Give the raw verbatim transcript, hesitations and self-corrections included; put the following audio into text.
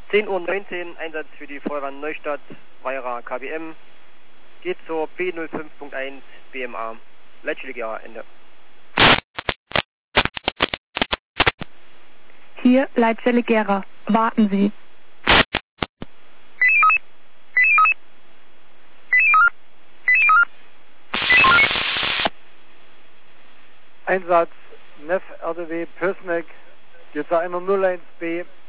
zehn Uhr neunzehn, Einsatz für die Feuerwehr Neustadt, Weira K B M. Geht zur P null fünf Punkt eins B M A. Leitstelle Ende. Hier Leitstelle Gera. Warten Sie. Einsatz N E F R D W Pößneck. Jetzt einmal null eins B